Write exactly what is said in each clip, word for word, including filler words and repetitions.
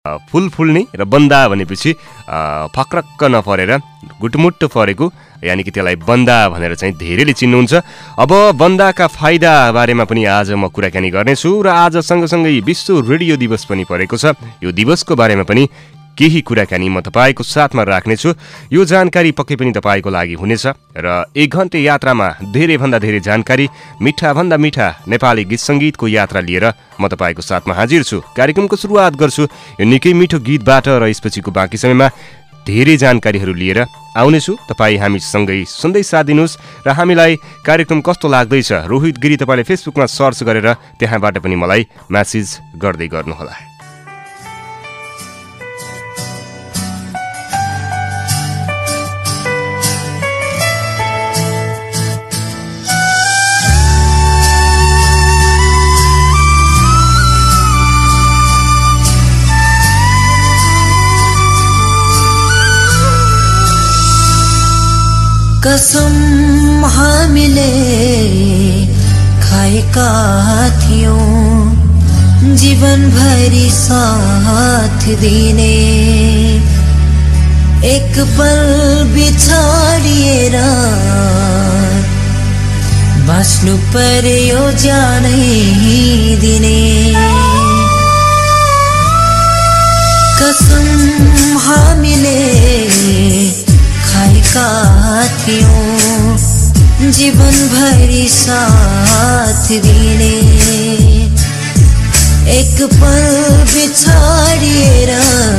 फुल फुल्ने र बन्दा भनेपछि फक्रक्क नपरेर गुटमुट्टो परेको यानि कि त्यसलाई बन्दा भनेर चाहिँ धेरैले चिन्नुहुन्छ। अब बन्दाका फाइदा बारेमा पनि आज म कुराकानी गर्नेछु र आज सँगसँगै विश्व रेडियो दिवस पनि परेको छ। यो दिवसको बारेमा पनि केही कुराकानी म तपाईँको साथमा राख्नेछु। यो जानकारी पक्कै पनि तपाईँको लागि हुनेछ र एक घन्टे यात्रामा धेरैभन्दा धेरै जानकारी, मिठाभन्दा मिठा नेपाली गीत सङ्गीतको यात्रा लिएर म तपाईँको साथमा हाजिर छु। कार्यक्रमको सुरुवात गर्छु यो निकै मिठो गीतबाट र यसपछिको बाँकी समयमा धेरै जानकारीहरू लिएर आउनेछु। तपाईँ हामीसँगै सुन्दै साथ दिनुहोस् र हामीलाई कार्यक्रम कस्तो लाग्दैछ रोहित गिरी तपाईँले फेसबुकमा सर्च गरेर त्यहाँबाट पनि मलाई म्यासेज गर्दै गर्नुहोला। कसम हामीले खाएका थियौं जीवनभरि साथ दिने, एक पल बिछाडिएर बाँच्नु पर्यो जानै दिने। कसम हामीले खाएका थियौं जीवनभरि साथ दिने, एक पल बिछाडिएर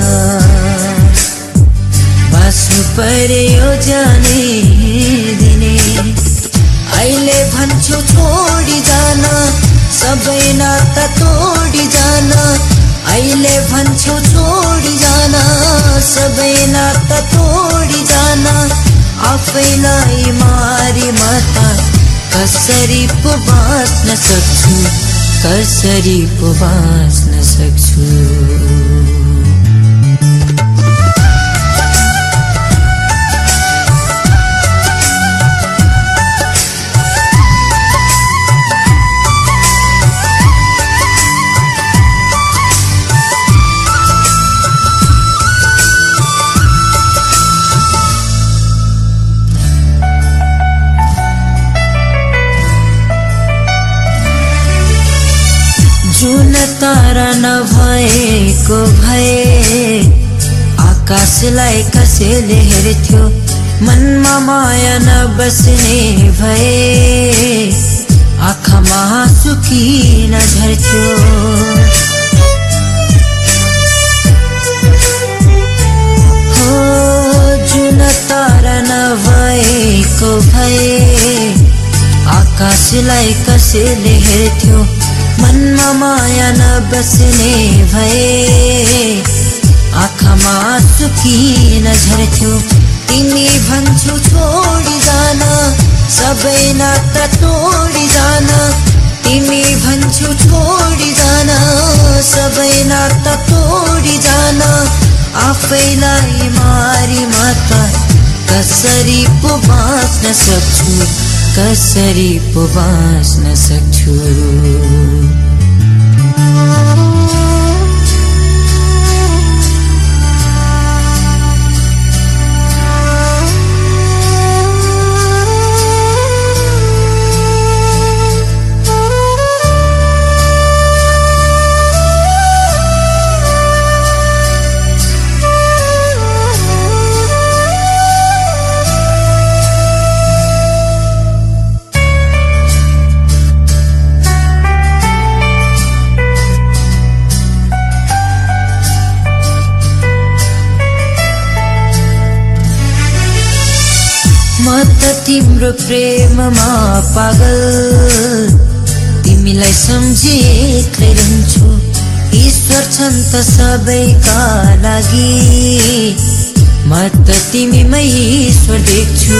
बाँच्नु पर्यो जानै दिने। अहिले भन्छु छोडी जान सबै नाता तोडी जान, अहिले भन्छु छोडी जान सबै नाता तोडी जान, आफैलाई मारी माता कसरी पो बाँच्न सक्छु, कसरी पो बाँच्न सक्छु। जुन तारा नभएको भए आकाशलाई कसैले हेर्थ्यो, मनमा माया नबस्ने भए आँखामा आँसु किन झर्थ्यो। हो जुन तारा नभएको भए आकाशलाई कसैले हेर्थ्यो, मनमा माया नबस्ने भए आँखामा आँसु किन झर्थ्यो। तिमी भन्छौ छोडी जान सबै नाता तोडी जान, तिमी भन्छौ छोडी जान सबै नाता तोडी जान, आफैलाई मारी माता कसरी पो बाँच्न सक्छु, कसरी पो बाँच्न सक्छु। म त तिम्रो प्रेममा पागल, तिमीलाई सम्झी एक्लै रहन्छु। ईश्वर छन् त सबैका लागि, म त तिमीमै ईश्वर देख्छु।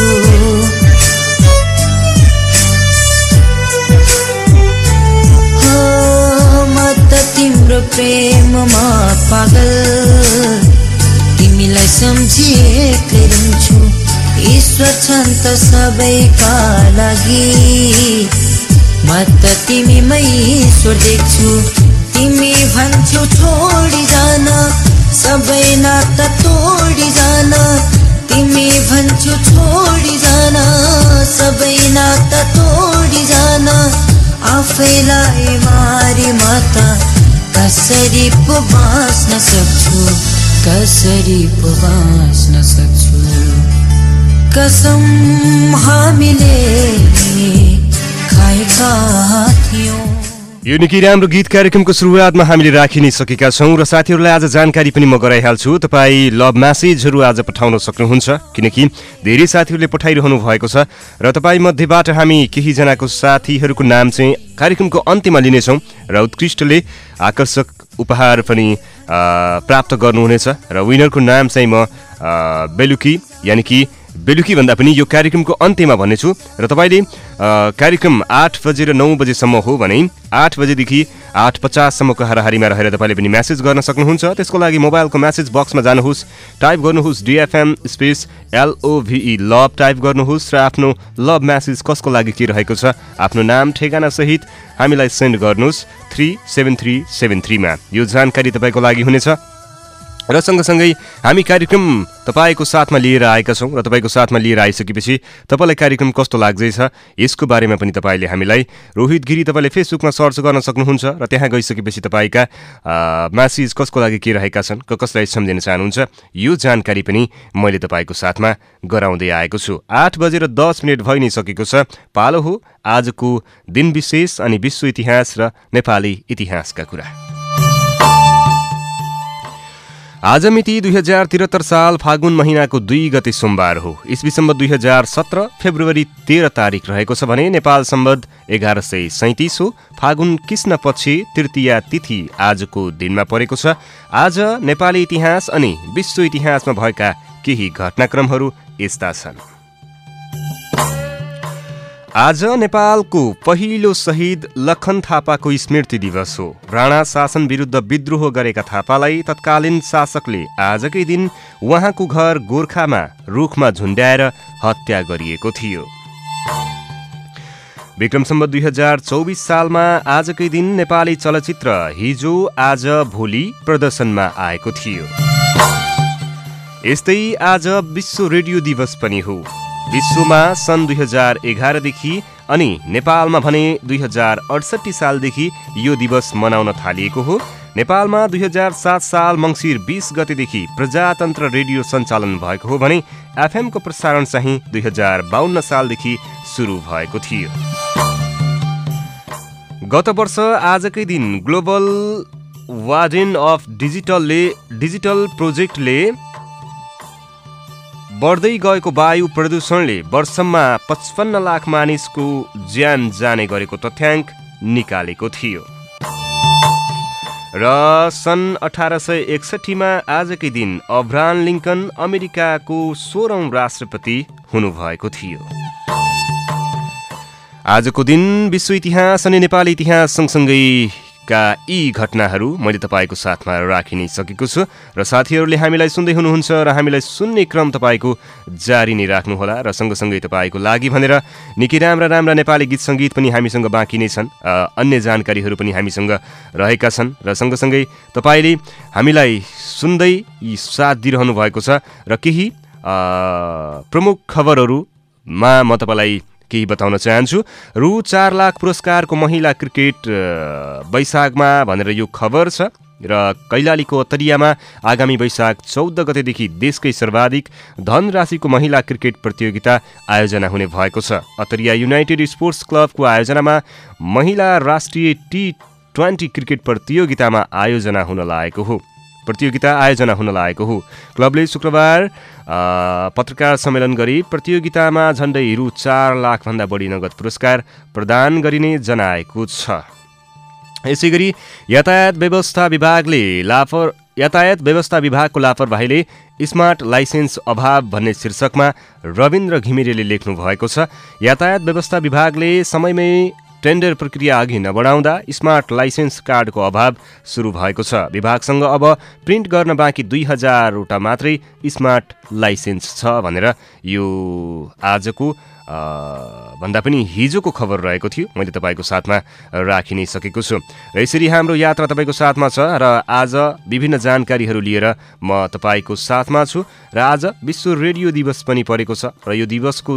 हो म त तिम्रो प्रेममा पागल, तिमीलाई सम्झी एक्लै रहन्छु। ईश्वर छन् त सबैका लागि, म त तिमीमै ईश्वर देख्छु। तिमी भन्छौ छोडी जान आफैलाई मारी म त कसरी पो बाँच्न सक्छु कसरी पो बाँच्न सक्छु कसम हामीले खाएका थियौं। यो निकै राम्रो गीत कार्यक्रमको सुरुवातमा हामीले राखि नै सकेका छौँ र साथीहरूलाई आज जानकारी पनि म गराइहाल्छु। तपाईँ लभ म्यासेजहरू आज पठाउन सक्नुहुन्छ किनकि धेरै साथीहरूले पठाइरहनु भएको छ र तपाईँ मध्येबाट हामी केहीजनाको साथीहरूको नाम चाहिँ कार्यक्रमको अन्त्यमा लिनेछौँ र उत्कृष्टले आकर्षक उपहार पनि प्राप्त गर्नुहुनेछ र विनरको नाम चाहिँ म बेलुकी यानि कि बेलुकी भन्दा पनि यो कार्यक्रमको अन्त्यमा भन्नेछु र तपाईँले कार्यक्रम आठ बजेर नौ बजेसम्म हो भने आठ बजेदेखि आठ पचाससम्मको हाराहारीमा रहेर तपाईँले पनि म्यासेज गर्न सक्नुहुन्छ। त्यसको लागि मोबाइलको म्यासेज बक्समा जानुहोस्, टाइप गर्नुहोस् DFM space L O V E love type गर्नुहोस् र आफ्नो लभ म्यासेज कसको लागि के रहेको छ आफ्नो नाम ठेगाना सहित हामीलाई सेन्ड गर्नुहोस् थ्री सेभेन थ्री सेभेन थ्रीमा। यो जानकारी तपाईँको लागि हुनेछ र सँगसँगै हामी कार्यक्रम तपाईँको साथमा लिएर आएका छौँ र तपाईँको साथमा लिएर आइसकेपछि तपाईँलाई कार्यक्रम कस्तो लाग्दैछ यसको बारेमा पनि तपाईँले हामीलाई रोहित गिरी तपाईँले फेसबुकमा सर्च गर्न सक्नुहुन्छ र त्यहाँ गइसकेपछि तपाईँका म्यासेज कसको लागि के रहेका छन् कसलाई सम्झिन चाहनुहुन्छ यो जानकारी पनि मैले तपाईँको साथमा गराउँदै आएको छु। आठ बजेर दस मिनट भइ नै सकेको छ। पालो हो आजको दिन विशेष अनि विश्व इतिहास र नेपाली इतिहासका कुरा। आज मिति दुई हजार त्रिहत्तर साल फागुन महिनाको दुई गते सोमबार हो। इस्वी सम्बत दुई हजार सत्र फेब्रुअरी तेह्र तारिक रहेको छ भने नेपाल सम्बत एघार सय सैतिस हो। फागुन कृष्ण पक्ष तृतीया तिथि आजको दिनमा परेको छ। आज नेपाली इतिहास अनि विश्व इतिहासमा भएका केही घटनाक्रमहरू यस्ता छन्। आज नेपालको पहिलो शहीद लखन थापाको स्मृति दिवस हो। राणा शासन विरुद्ध विद्रोह गरेका थापालाई तत्कालीन शासकले आजकै दिन उहाँको घर गोर्खामा रुखमा झुन्ड्याएर हत्या गरिएको थियो। विक्रम सम्बत दुई हजार चौबिस सालमा आजकै दिन नेपाली चलचित्र हिजो आज भोलि प्रदर्शनमा आएको थियो। यस्तै आज विश्व रेडियो दिवस पनि हो। विश्वमा सन् दुई हजार एघारदेखि अनि नेपालमा भने दुई हजार अडसट्ठी सालदेखि यो दिवस मनाउन थालिएको हो। नेपालमा दुई हजार सात साल मङ्सिर बीस गतेदेखि प्रजातन्त्र रेडियो सञ्चालन भएको हो भने एफएमको प्रसारण चाहिँ दुई हजार बाहन्न सालदेखि सुरु भएको थियो। गत वर्ष आजकै दिन ग्लोबल वार्डेन अफ डिजिटलले डिजिटल प्रोजेक्टले बढ्दै गएको वायु प्रदूषणले वर्षमा पचपन्न लाख मानिसको ज्यान जाने गरेको तथ्याङ्क निकालेको थियो। र सन् अठार सय एकसट्ठीमा आजकै दिन अब्राहम लिङ्कन अमेरिकाको सोह्रौं राष्ट्रपति हुनुभएको थियो। आजको दिन विश्व इतिहास अनि नेपाली इतिहास सँगसँगै का यी घटनाहरू मैले तपाईँको साथमा राखि नै सकेको छु र साथीहरूले हामीलाई सुन्दै हुनुहुन्छ र हामीलाई सुन्ने क्रम तपाईँको जारी नै राख्नुहोला र सँगसँगै तपाईँको लागि भनेर निकै राम्रा राम्रा नेपाली गीत सङ्गीत पनि हामीसँग बाँकी नै छन्। अन्य जानकारीहरू पनि हामीसँग रहेका छन् र सँगसँगै तपाईँले हामीलाई सुन्दै यी साथ दिइरहनु भएको छ र केही प्रमुख खबरहरूमा म तपाईँलाई केही बताउन चाहन्छु। रु चार लाख पुरस्कारको महिला क्रिकेट वैशाखमा भनेर यो खबर छ र कैलालीको अतरियामा आगामी वैशाख चौध गतेदेखि देशकै सर्वाधिक धनराशिको महिला क्रिकेट प्रतियोगिता आयोजना हुने भएको छ। अतरिया युनाइटेड स्पोर्ट्स क्लबको आयोजनामा महिला राष्ट्रिय टी ट्वेन्टी क्रिकेट प्रतियोगितामा आयोजना हुन लागेको हो प्रतियोगिता आयोजना हुन लागेको हो। क्लबले शुक्रबार पत्रकार सम्मेलन गरी प्रतियोगितामा झण्डै रु चार लाखभन्दा बढी नगद पुरस्कार प्रदान गरिने जनाएको छ। यसैगरी यातायात व्यवस्था विभागले लापर यातायात व्यवस्था विभागको लापरवाहीले स्मार्ट लाइसेन्स अभाव भन्ने शीर्षकमा रविन्द्र घिमिरेले लेख्नु भएको छ। यातायात व्यवस्था विभागले समयमै टेन्डर प्रक्रिया अघि नबढाउँदा स्मार्ट लाइसेन्स कार्डको अभाव सुरु भएको छ। विभागसँग अब प्रिन्ट गर्न बाँकी दुई हजारवटा मात्रै स्मार्ट लाइसेन्स छ भनेर यो आजको भन्दा पनि हिजोको खबर रहेको थियो। मैले तपाईँको साथमा राखि नै सकेको छु र यसरी हाम्रो यात्रा तपाईँको साथमा छ र आज विभिन्न जानकारीहरू लिएर म तपाईँको साथमा छु र आज विश्व रेडियो दिवस पनि परेको छ र यो दिवसको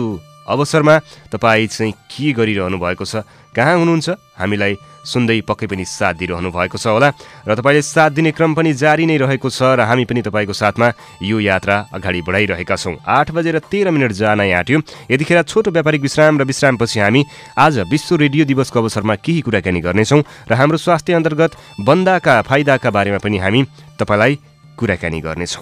अवसरमा तपाईँ चाहिँ के गरिरहनु भएको छ, कहाँ हुनुहुन्छ, हामीलाई सुन्दै पक्कै पनि साथ दिइरहनु भएको छ होला र तपाईँले साथ दिने क्रम पनि जारी नै रहेको छ र हामी पनि तपाईँको साथमा यो यात्रा अगाडि बढाइरहेका छौँ। आठ बजेर तेह्र मिनट जान आँट्यो। यतिखेर छोटो व्यापारिक विश्राम र विश्रामपछि हामी आज विश्व रेडियो दिवसको अवसरमा केही कुराकानी गर्नेछौँ र हाम्रो स्वास्थ्य अन्तर्गत बन्दाका फाइदाका बारेमा पनि हामी तपाईँलाई कुराकानी गर्नेछौँ।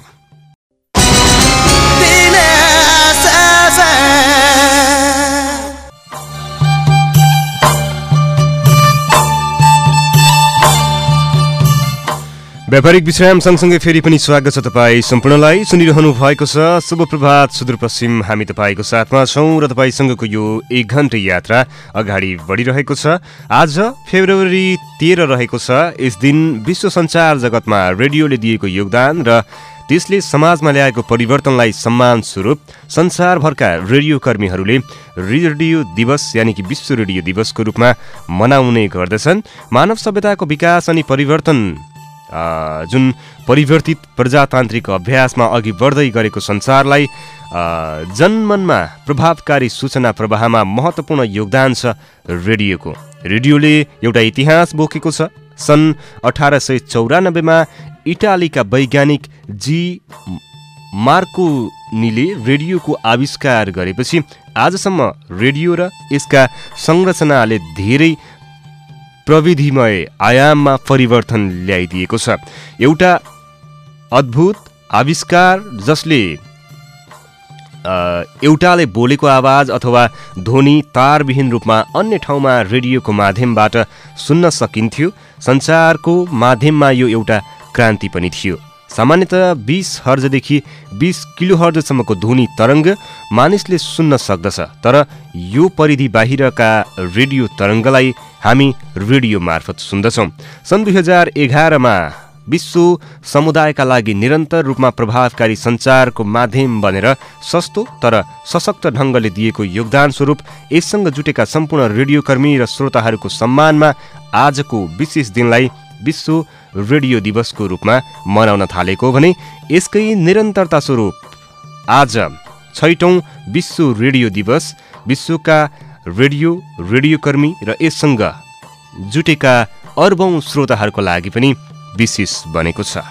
व्यापारिक विश्राम सँगसँगै फेरि पनि स्वागत छ तपाईँ सम्पूर्णलाई। सुनिरहनु भएको छ शुभ प्रभात सुदूरपश्चिम। हामी तपाईँको साथमा छौँ र तपाईँसँगको यो एक घन्टे यात्रा अगाडि बढिरहेको छ। आज फेब्रुअरी तेह्र रहेको छ। यस दिन विश्व सञ्चार जगतमा रेडियोले दिएको योगदान र त्यसले समाजमा ल्याएको परिवर्तनलाई सम्मान स्वरूप संसारभरका रेडियो कर्मीहरूले रेडियो दिवस यानि कि विश्व रेडियो दिवसको रूपमा मनाउने गर्दछन्। मानव सभ्यताको विकास अनि परिवर्तन जुन परिवर्तित प्रजातान्त्रिक अभ्यासमा अघि बढ्दै गरेको संसारलाई जनमनमा प्रभावकारी सूचना प्रवाहमा महत्त्वपूर्ण योगदान छ रेडियोको। रेडियोले एउटा इतिहास बोकेको छ। सन् अठार सय चौरानब्बेमा इटालीका वैज्ञानिक जी मार्कोनीले रेडियोको आविष्कार गरेपछि आजसम्म रेडियो र यसका संरचनाले धेरै प्रविधिमय आयाममा परिवर्तन ल्याइदिएको छ। एउटा अद्भुत आविष्कार जसले एउटाले बोलेको आवाज अथवा ध्वनि तारविहीन रूपमा अन्य ठाउँमा रेडियोको माध्यमबाट सुन्न सकिन्थ्यो। सञ्चारको माध्यममा यो एउटा क्रान्ति पनि थियो। सामान्यतः बीस हर्जदेखि बीस किलो हर्जसम्मको ध्वनि तरङ्ग मानिसले सुन्न सक्दछ, तर यो परिधि बाहिरका रेडियो तरङ्गलाई हामी रेडियो मार्फत सुन्दछौँ। सन् दुई हजार एघारमा विश्व समुदायका लागि निरन्तर रूपमा प्रभावकारी सञ्चारको माध्यम बनेर सस्तो तर सशक्त ढङ्गले दिएको योगदान स्वरूप यससँग जुटेका सम्पूर्ण रेडियोकर्मी र श्रोताहरूको सम्मानमा आजको विशेष दिनलाई विश्व रेडियो दिवसको रूपमा मनाउन थालेको भने यसकै निरन्तरता स्वरूप आज छैटौँ विश्व रेडियो दिवस विश्वका रेडियो रेडियोकर्मी र यससँग जुटेका अर्बौं श्रोताहरूको लागि पनि विशेष बनेको छ।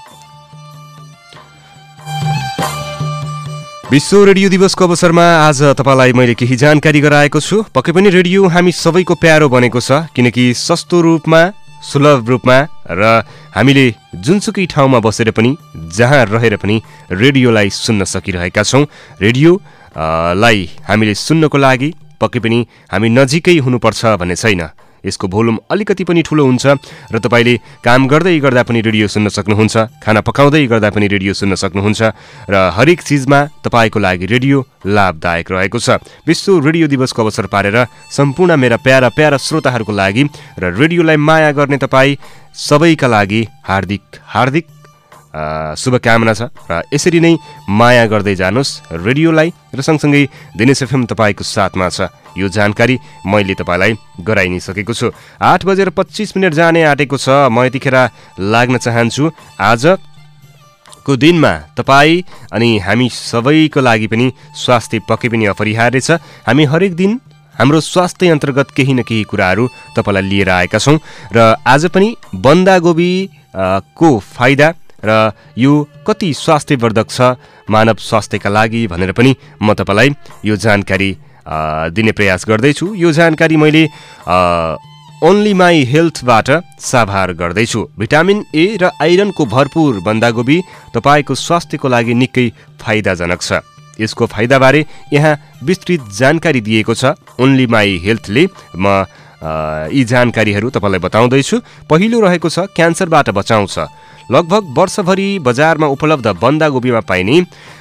विश्व रेडियो दिवसको अवसरमा आज तपाईँलाई मैले केही जानकारी गराएको छु। पक्कै पनि रेडियो हामी सबैको प्यारो बनेको छ, किनकि सस्तो रूपमा सुलभ रूपमा र हामीले जुनसुकै ठाउँमा बसेर पनि जहाँ रहेर पनि रेडियोलाई सुन्न सकिरहेका छौँ। रेडियो लाई हामीले सुन्नको लागि पक्कै पनि हामी नजिकै हुनुपर्छ भन्ने छैन। यसको भोल्युम अलिकति पनि ठुलो हुन्छ र तपाईँले काम गर्दै गर्दा पनि रेडियो सुन्न सक्नुहुन्छ, खाना पकाउँदै गर्दा पनि रेडियो सुन्न सक्नुहुन्छ र हरेक चिजमा तपाईँको लागि रेडियो लाभदायक रहेको छ। विश्व रेडियो दिवसको अवसर पारेर सम्पूर्ण मेरा प्यारा प्यारा श्रोताहरूको लागि र रेडियोलाई माया गर्ने तपाईँ सबैका लागि हार्दिक हार्दिक शुभकामना छ र यसरी नै माया गर्दै जानुहोस् रेडियोलाई र सँगसँगै दिनेश एफएम तपाईँको साथमा छ। यो जानकारी मैले तपाईँलाई गराइ नै सकेको छु। आठ बजेर पच्चिस मिनट जाने आँटेको छ। म यतिखेर लाग्न चाहन्छु आजको दिनमा तपाईँ अनि हामी सबैको लागि पनि स्वास्थ्य पक्कै पनि अपरिहार्य छ। हामी हरेक दिन हाम्रो स्वास्थ्य अन्तर्गत केही न केही कुराहरू तपाईँलाई लिएर आएका छौँ र आज पनि बन्दागोबी को फाइदा र यो कति स्वास्थ्यवर्धक छ मानव स्वास्थ्यका लागि भनेर पनि म तपाईँलाई यो जानकारी दिने प्रयास गर्दैछु। यो जानकारी मैले ओन्ली माई हेल्थबाट साभार गर्दैछु। भिटामिन ए र आइरनको भरपुर बन्दागोबी तपाईँको स्वास्थ्यको लागि निकै फाइदाजनक छ। यसको फाइदाबारे यहाँ विस्तृत जानकारी दिएको छ ओन्ली माई हेल्थले। म यी जानकारीहरू तपाईँलाई बताउँदैछु। पहिलो रहेको छ क्यान्सरबाट बचाउँछ। लगभग वर्षभरि बजारमा उपलब्ध बन्दागोबीमा पाइने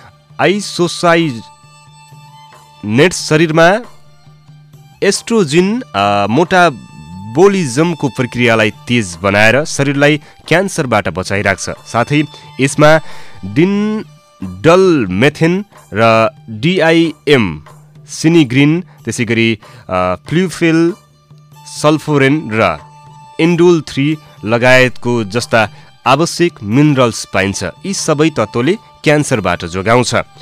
आइसोसाइनेट्स शरीरमा एस्ट्रोजिन मोटाबोलिजमको प्रक्रियालाई तेज बनाएर शरीरलाई क्यान्सरबाट बचाइराख्छ। साथै यसमा डिनडलमेथेन र डिआइएम सिनिग्रिन, त्यसै गरी फ्लुफेल सल्फोरेन र एन्डोल थ्री लगायतको जस्ता आवश्यक मिनरल्स पाइन्छ। यी सबै तत्त्वले क्यान्सरबाट जोगाउँछ।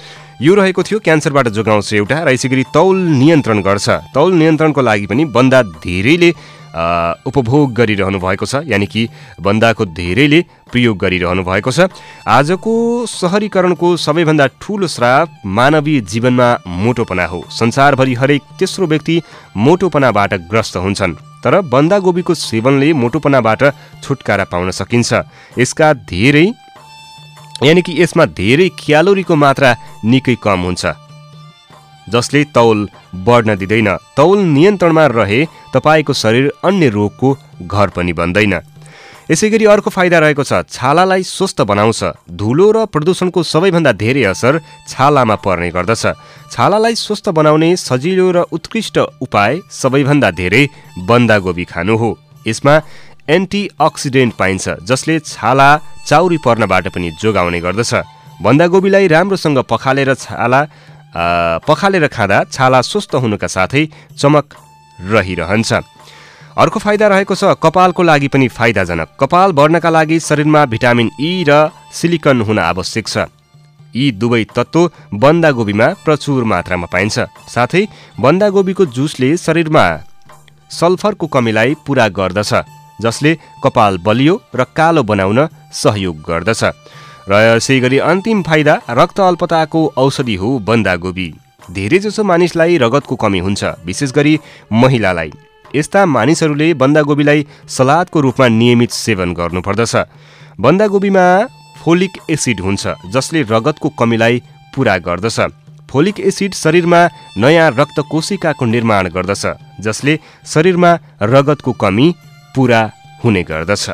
यो रहेको थियो क्यान्सरबाट जोगाउँछ एउटा र यसै गरी तौल नियन्त्रण गर्छ। तौल नियन्त्रणको लागि पनि बन्दा धेरैले उपभोग गरिरहनु भएको छ, यानि कि बन्दाको धेरैले प्रयोग गरिरहनु भएको छ। आजको सहरीकरणको सबैभन्दा ठूलो श्राप मानवीय जीवनमा मोटोपना हो। संसारभरि हरेक तेस्रो व्यक्ति मोटोपनाबाट ग्रस्त हुन्छन्, तर बन्दागोबीको सेवनले मोटोपनाबाट छुटकारा पाउन सकिन्छ। यसका धेरै यानि कि यसमा धेरै क्यालोरीको मात्रा निकै कम हुन्छ, जसले तौल बढ्न दिँदैन। तौल नियन्त्रणमा रहे तपाईँको शरीर अन्य रोगको घर पनि बन्दैन। यसै गरी अर्को फाइदा रहेको छ, छालालाई स्वस्थ बनाउँछ। धुलो र प्रदूषणको सबैभन्दा धेरै असर छालामा पर्ने गर्दछ। छालालाई स्वस्थ बनाउने सजिलो र उत्कृष्ट उपाय सबैभन्दा धेरै बन्दागोबी खानु हो। यसमा एन्टिअक्सिडेन्ट पाइन्छ, जसले छाला चाउरी पर्नबाट पनि जोगाउने गर्दछ। बन्दागोबीलाई राम्रोसँग पखालेर छाला पखालेर खाँदा छाला स्वस्थ हुनुका साथै चमक रहिरहन्छ। अर्को फाइदा रहेको छ, कपालको लागि पनि फाइदाजनक। कपाल बढ्नका लागि शरीरमा भिटामिन ई र सिलिकन हुन आवश्यक छ। यी दुवै तत्त्व बन्दागोबीमा प्रचुर मात्रामा पाइन्छ। साथै बन्दागोबीको जुसले शरीरमा सल्फरको कमीलाई पूरा गर्दछ, जसले कपाल बलियो र कालो बनाउन सहयोग गर्दछ। र यसै गरी अन्तिम फाइदा, रक्त अल्पताको औषधि हो बन्दागोबी। धेरैजसो मानिसलाई रगतको कमी हुन्छ, विशेष गरी महिलालाई। यस्ता मानिसहरूले बन्दागोबीलाई सलादको रूपमा नियमित सेवन गर्नुपर्दछ। बन्दागोबीमा फोलिक एसिड हुन्छ, जसले रगतको कमीलाई पूरा गर्दछ। फोलिक एसिड शरीरमा नयाँ रक्त कोशिकाको निर्माण गर्दछ, जसले शरीरमा रगतको कमी पूरा हुने गर्दछ।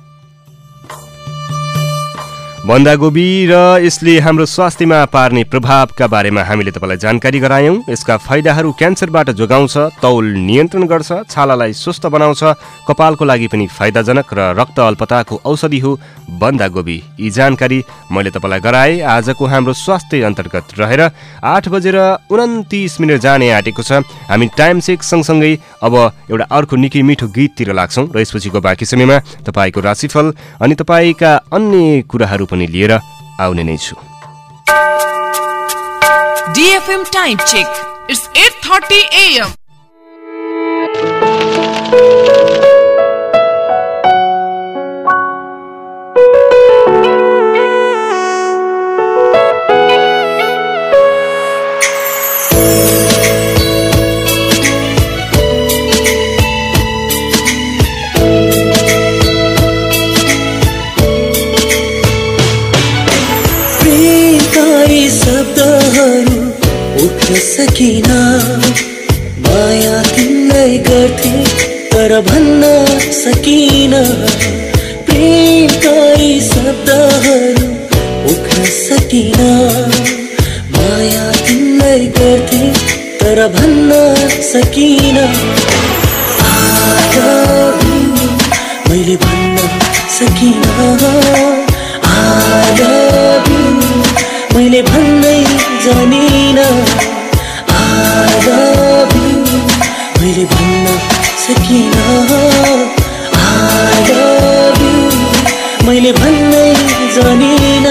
बन्दागोबी र यसले हाम्रो स्वास्थ्यमा पार्ने प्रभावका बारेमा हामीले तपाईँलाई जानकारी गरायौँ। यसका फाइदाहरू क्यान्सरबाट जोगाउँछ, तौल नियन्त्रण गर्छ, छालालाई स्वस्थ बनाउँछ, कपालको लागि पनि फाइदाजनक र रक्त अल्पताको औषधि हो बन्दागोबी। यी जानकारी मैले तपाईँलाई गराएँ। आजको हाम्रो स्वास्थ्य अन्तर्गत रहेर आठ बजेर उन्तिस मिनट जाने आँटेको छ। हामी टाइम चेक सँगसँगै अब एउटा अर्को निकै मिठो गीततिर लाग्छौँ र यसपछिको बाँकी समयमा तपाईँको राशिफल अनि तपाईँका अन्य कुराहरू पनि लिएर आउने नै छु। D F M time check. It's eight thirty a m सकिन माया तिमीलाई गर्थे तर भन्न सकिन। प्रेमका यी शब्दहरू उठ्न सकिन माया तिमीलाई गर्थे तर भन्न सकिन। मैले भन्न सकिन I love you, मैले भन्नै जानिन I love you, मैले भन्न सकिन I love you, मैले भन्नै जानिन।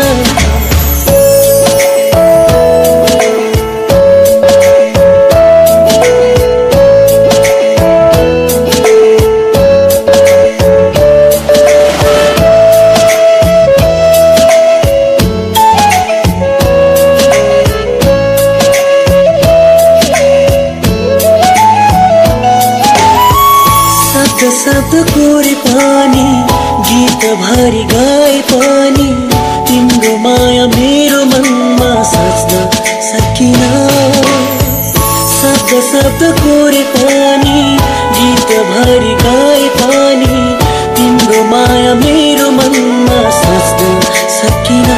शब्द कोरे पानी गीत भरि गाए पनि तिम्रो माया मेरो मनमा साच्न सकिन। शब्द शब्द कोरे पानी गीत भरि गाए पनि तिम्रो माया मेरो मनमा साच्न सकिन।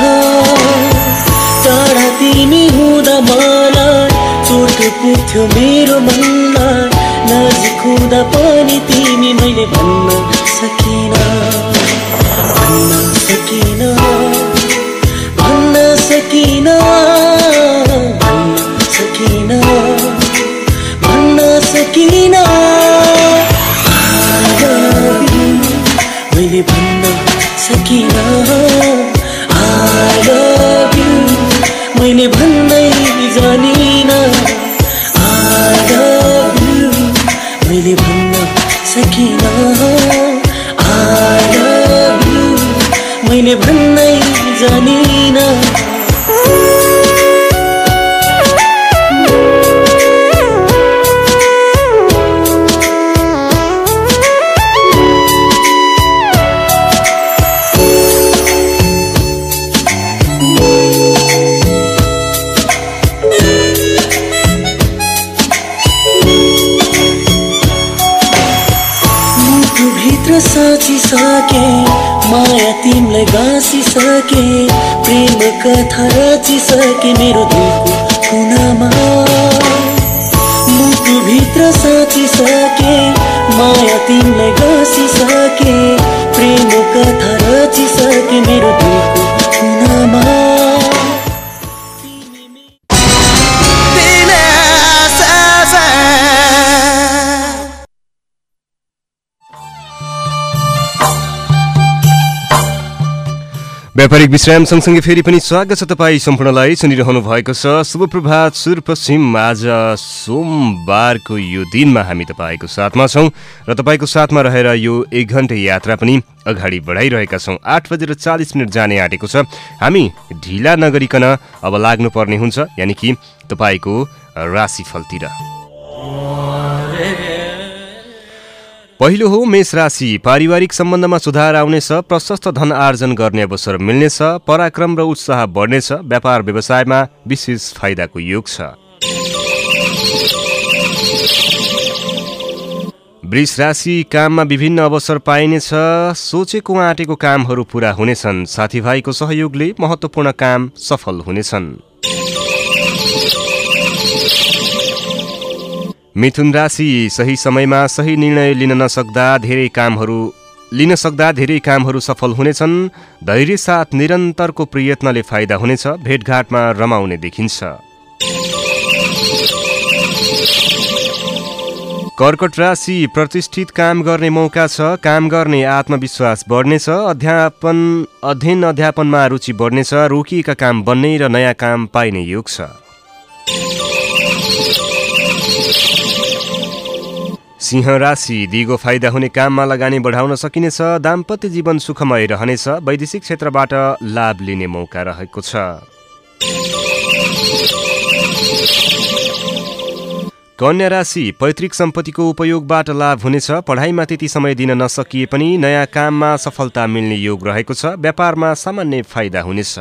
टाढा तिमी हुँदा मलाई चोट पुग्थ्यो मेरो मनलाई, नजिक हुँदा पनि तिमी मैले भन्न सकिन भन्न सकिन भन्न सकिन भन्न सकिन भन्न सकिन I love you, मैले भन्न सकिन I love you, मैले भन्नै जानिन साचिसके माया तिमीलाई गाँसिसके प्रेम कथा रचिसके मेरो दिलको कुनामा मुटुभित्र साचिसके माया तिमीलाई गाँसिसके प्रेम कथा रचिसके मेरो दिलको कुनामा व्यापारिक विश्राम सँगसँगै फेरि पनि स्वागत छ तपाईँ सम्पूर्णलाई सुनिरहनु भएको छ शुभ प्रभात सुरपश्चिम। आज सोमबारको यो दिनमा हामी तपाईँको साथमा छौँ र तपाईँको साथमा रहेर यो एक घन्टे यात्रा पनि अगाडि बढाइरहेका छौँ। आठ बजेर चालिस मिनट जाने आँटेको छ। हामी ढिला नगरिकन अब लाग्नुपर्ने हुन्छ, यानि कि तपाईँको राशिफलतिर। पहिलो हो मेष राशि। पारिवारिक सम्बन्धमा सुधार आउनेछ, प्रशस्त धन आर्जन गर्ने अवसर मिल्नेछ, पराक्रम र उत्साह बढ्नेछ, व्यापार व्यवसायमा विशेष फाइदाको योग छ। वृष राशि। काममा विभिन्न अवसर पाइनेछ, सोचेको आँटेको कामहरू पूरा हुनेछन्, साथीभाइको सहयोगले महत्त्वपूर्ण काम सफल हुनेछन्। मिथुन राशि। सही समयमा सही निर्णय लिन नसक्दा धेरै कामहरू लिन सक्दा धेरै कामहरू सफल हुनेछन्, धैर्य साथ निरन्तरको प्रयत्नले फाइदा हुनेछ, भेटघाटमा रमाउने देखिन्छ। कर्कट राशि। प्रतिष्ठित काम गर्ने मौका छ, काम गर्ने आत्मविश्वास बढ्नेछ, अध्यापन अध्ययन अध्यापनमा रुचि बढ्नेछ, रोकिएका काम बन्ने र नयाँ काम पाइने योग छ। सिंह राशि। दिगो फाइदा हुने काममा लगानी बढाउन सकिनेछ, दाम्पत्य जीवन सुखमय रहनेछ, वैदेशिक क्षेत्रबाट लाभ लिने मौका रहेको छ। कन्या राशि। पैतृक सम्पत्तिको उपयोगबाट लाभ हुनेछ, पढाइमा त्यति समय दिन नसकिए पनि नयाँ काममा सफलता मिल्ने योग रहेको छ, व्यापारमा सामान्य फाइदा हुनेछ।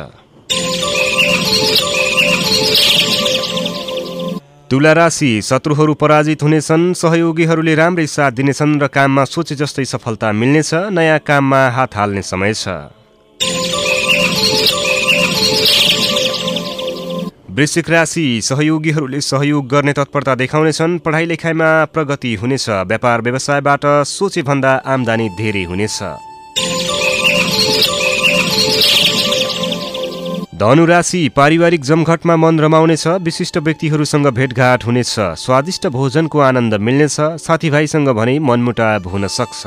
तुला राशि। शत्रुहरू पराजित हुनेछन्, सहयोगीहरूले राम्रै साथ दिनेछन् र काममा सोचे जस्तै सफलता मिल्नेछ, नयाँ काममा हात हाल्ने समय छ। वृश्चिक राशि। सहयोगीहरूले सहयोग गर्ने तत्परता देखाउनेछन्, पढाइ लेखाइमा प्रगति हुनेछ, व्यापार व्यवसायबाट सोचेभन्दा आम्दानी धेरै हुनेछ। धनु राशि। पारिवारिक जमघटमा मन रमाउनेछ, विशिष्ट व्यक्तिहरूसँग भेटघाट हुनेछ, स्वादिष्ट भोजनको आनन्द मिल्नेछ, साथीभाइसँग भने मनमुटाव हुन सक्छ।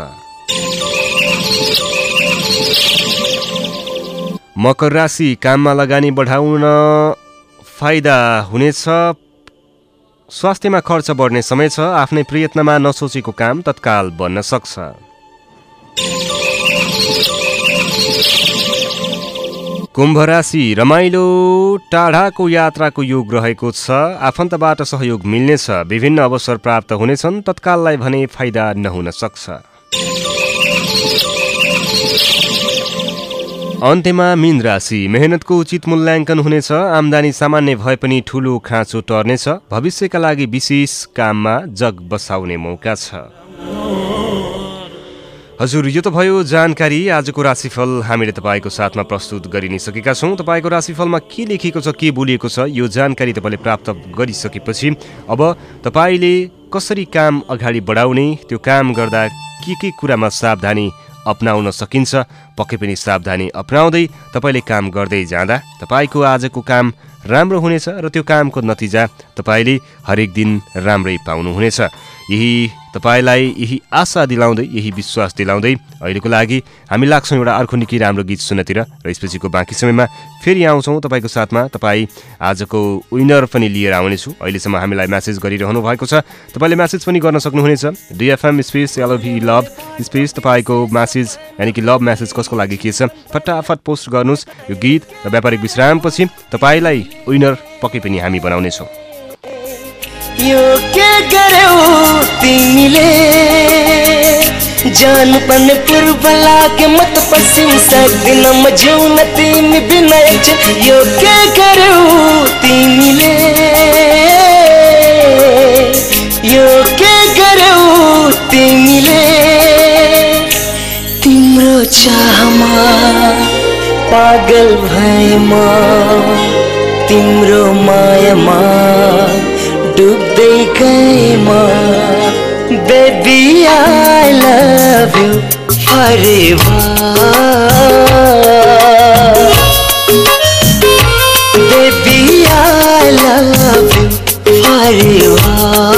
मकर राशि। काममा लगानी बढाउन फाइदा हुनेछ, स्वास्थ्यमा खर्च बढ्ने समय छ, आफ्नै प्रयत्नमा नसोचेको काम तत्काल बन्न सक्छ। कुम्भ राशि। रमाइलो टाढाको यात्राको योग रहेको छ, आफन्तबाट सहयोग मिल्नेछ, विभिन्न अवसर प्राप्त हुनेछन्, तत्काललाई भने फाइदा नहुन सक्छ। अन्त्यमा मीन राशि। मेहनतको उचित मूल्याङ्कन हुनेछ, आम्दानी सामान्य भए पनि ठूलो खाँचो टर्नेछ, भविष्यका लागि विशेष काममा जग बसाउने मौका छ। हजुर, यो त भयो जानकारी। आजको राशिफल हामीले तपाईँको साथमा प्रस्तुत गरि नै सकेका छौँ। तपाईँको राशिफलमा के लेखिएको छ, के बोलिएको छ, यो जानकारी तपाईँले प्राप्त गरिसकेपछि अब तपाईँले कसरी काम अगाडि बढाउने, त्यो काम गर्दा के के कुरामा सावधानी अपनाउन सकिन्छ, पक्कै पनि सावधानी अपनाउँदै तपाईँले काम गर्दै जाँदा तपाईँको आजको काम राम्रो हुनेछ र त्यो कामको नतिजा तपाईँले हरेक दिन राम्रै पाउनुहुनेछ। यही तपाईलाई यही आशा दिलाउँदै यही विश्वास दिलाउँदै अहिलेको लागि हामी लाग्छौँ एउटा अर्को निकै राम्रो गीत सुन्नतिर र यसपछिको बाँकी समयमा फेरि आउँछौँ तपाईँको साथमा। तपाईँ आजको विनर पनि लिएर आउनेछु। अहिलेसम्म हामीलाई म्यासेज गरिरहनु भएको छ, तपाईँले म्यासेज पनि गर्न सक्नुहुनेछ। DFM space L V love space तपाईँको म्यासेज यानि कि लभ म्यासेज कसको लागि के छ फटाफट पोस्ट गर्नुहोस्। यो गीत र व्यापारिक विश्रामपछि तपाईँलाई विनर पक्कै पनि हामी बनाउनेछौँ। यो के गर्यौ तिमीले जान पर्ने पूर्व लागे मत पश्चिम सक्दिन म जिउन तिमी बिना एकछिन। यो के गर्यौ तिमीले यो के गर्यौ तिमीले तिम्रो चाहमा पागल भएमा तिम्रो मायामा डुब्दै गएमा Baby I love you forever Baby I love you forever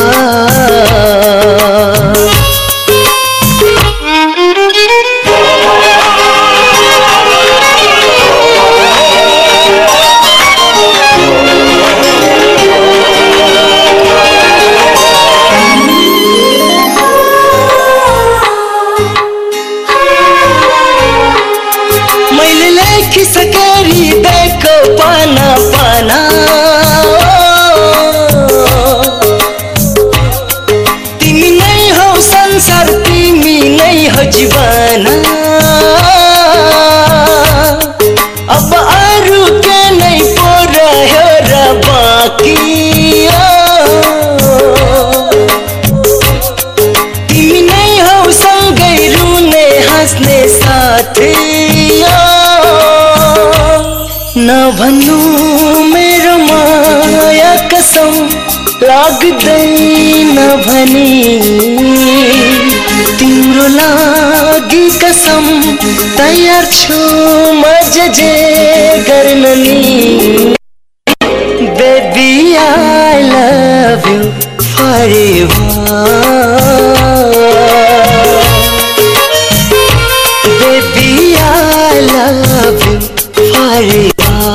सकरी देखो पाना पाना तिमी नै हौ संसार तिमी नै हौ जीवन अब अरू के नै पो रह्यो र बाँकी तिमी नै हौ सँगै रुने हाँस्ने साथी नभन्नु मेरो माया कसम लाग्दैन भनी तिम्रो लागि कसम तयार छु म जे जे गर्न नि Baby I love you forever Baby I love you forever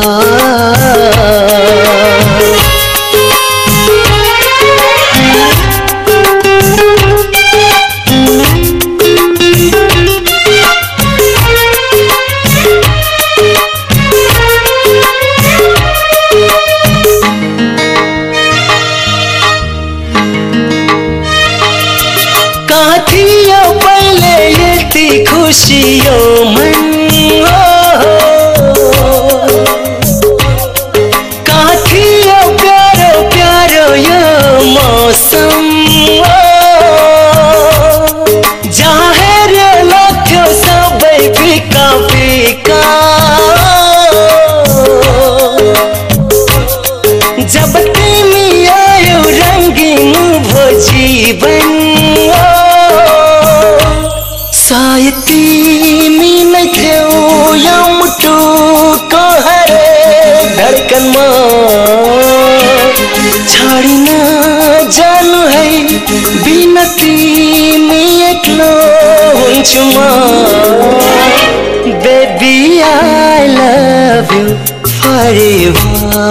कहाँ थियो पहिले यति खुसी यो मन कहाँ थियो प्यारो प्यारो यो मौसम जहाँ हेऱ्यो लाग्थ्यो सबै फिका फिका जब तिमी आयो रङ्गिन भो जीवन सायद तिमी नै थियौ यो मुटुको हरेक धड्कनमा छाडिन जानु है बिना तिमी एक्लो हुन्छु म Baby I love you forever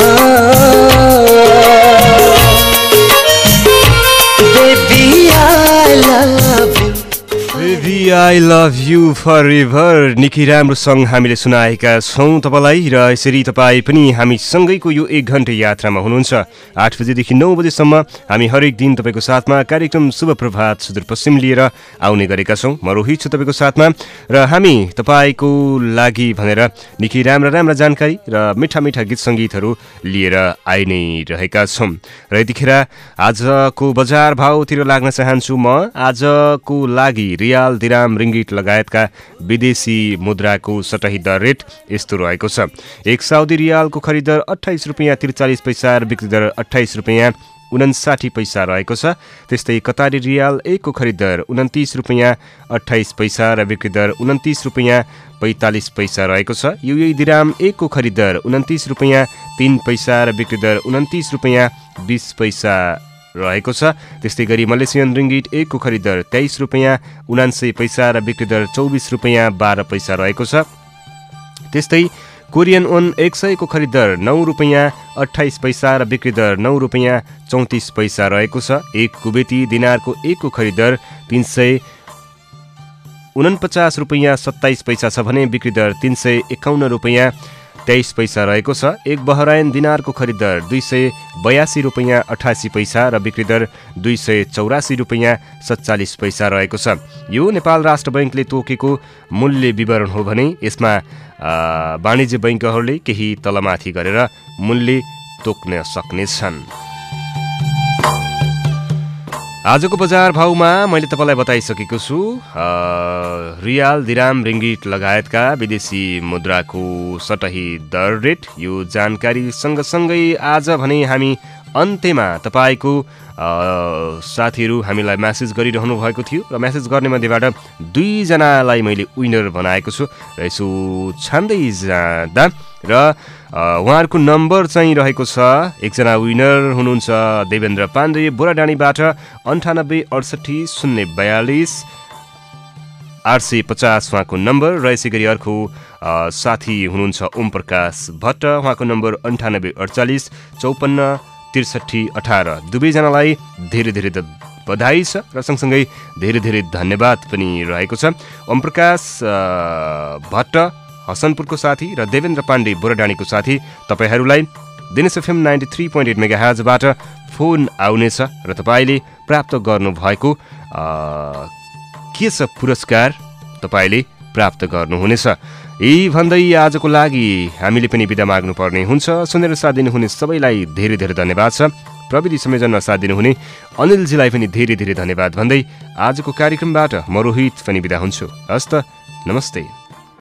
Baby I love you Baby I love you forever निकै राम्रो सङ्ग हामीले सुनाएका छौँ तपाईँलाई र यसरी तपाईँ पनि हामीसँगैको यो एक घन्टे यात्रामा हुनुहुन्छ। आठ बजेदेखि नौ बजेसम्म हामी हरेक दिन तपाईँको साथमा कार्यक्रम शुभ प्रभात सुदूरपश्चिम लिएर आउने गरेका छौँ। म रोहित छु तपाईँको साथमा र हामी तपाईँको लागि भनेर निकै राम्रा राम्रा जानकारी र मिठा मिठा गीत सङ्गीतहरू लिएर आइ नै रहेका छौँ। र यतिखेर आजको बजार भाउतिर लाग्न चाहन्छु म। आजको लागि रियाल दिराम रिङ्गिट लगायतका विदेशी मुद्राको सटही दर रेट यस्तो रहेको छ। एक साउदी रियालको खरिदर अठाइस रुपियाँ त्रिचालिस पैसा र बिक्री दर अठाइस रुपियाँ उन्साठी पैसा रहेको छ। त्यस्तै कतारी रियाल एकको खरिदर उन्तिस रुपियाँ अठाइस पैसा र बिक्री दर उन्तिस रुपियाँ पैँतालिस पैसा रहेको छ। युए दिराम एकको खरिदर उन्तिस रुपियाँ तीन पैसा र बिक्री दर उन्तिस रुपियाँ बिस पैसा रहेको छ। त्यस्तै गरी मलेसियन रिङ्गिट एकको खरिद दर तेइस रुपियाँ उनान्सय पैसा र बिक्री दर चौबिस रुपियाँ बाह्र पैसा रहेको छ। त्यस्तै कोरियन ओन एक सयको खरिद दर नौ रुपियाँ अठाइस पैसा र बिक्री दर नौ रुपियाँ चौतिस पैसा रहेको छ। एक कुवेती दिनारको एकको खरिद दर तिन सय उनपचास रुपियाँ सत्ताइस पैसा छ भने बिक्री दर तिन सय एकाउन्न रुपियाँ तेइस पैसा रहेको छ। एक बहराइन दिनारको खरिद दर दुई सय बयासी रुपियाँ अठासी पैसा र बिक्री दर दुई सय चौरासी रुपियाँ सत्तालिस पैसा रहेको छ। यो नेपाल राष्ट्र बैङ्कले तोकेको मूल्य विवरण हो भने यसमा वाणिज्य बैङ्कहरूले केही तलमाथि गरेर मूल्य तोक्न सक्नेछन्। आजको बजार भाउमा मैले तपाईँलाई बताइसकेको छु। रियाल दिराम रिङ्गिट लगायतका विदेशी मुद्राको सटही दर रेट। यो जानकारी सँगसँगै आज भने हामी अन्त्यमा तपाईँको साथीहरू हामीलाई म्यासेज गरिरहनु भएको थियो र म्यासेज गर्ने मध्येबाट दुईजनालाई मैले विनर बनाएको छु र यसो छान्दै जाँदा र उहाँहरूको नम्बर चाहिँ रहेको छ। एकजना विनर हुनुहुन्छ देवेन्द्र पाण्डे बोराडाँडीबाट अन्ठानब्बे अडसठी शून्य बयालिस आठ सय पचास उहाँको नम्बर र यसै गरी अर्को साथी हुनुहुन्छ ओम प्रकाश भट्ट उहाँको नम्बर अन्ठानब्बे अडचालिस चौपन्न त्रिसठी अठार। दुवैजनालाई धेरै धेरै बधाई छ र सँगसँगै धेरै धेरै धन्यवाद पनि रहेको छ। ओम प्रकाश भट्ट हसनपुरको साथी र देवेन्द्र पाण्डे बोराडाँडीको साथी तपाईँहरूलाई Dinesh FM ninety three point eight mega हर्जबाट फोन आउनेछ र तपाईँले प्राप्त गर्नुभएको के छ पुरस्कार तपाईँले प्राप्त गर्नुहुनेछ। यही भन्दै आजको लागि हामीले पनि बिदा माग्नुपर्ने हुन्छ। सुनेर साथ दिनुहुने सबैलाई धेरै धेरै धन्यवाद छ। प्रविधि संयोजनमा साथ दिनुहुने अनिलजीलाई पनि धेरै धेरै धन्यवाद भन्दै आजको कार्यक्रमबाट म रोहित पनि बिदा हुन्छु। हस्त नमस्ते।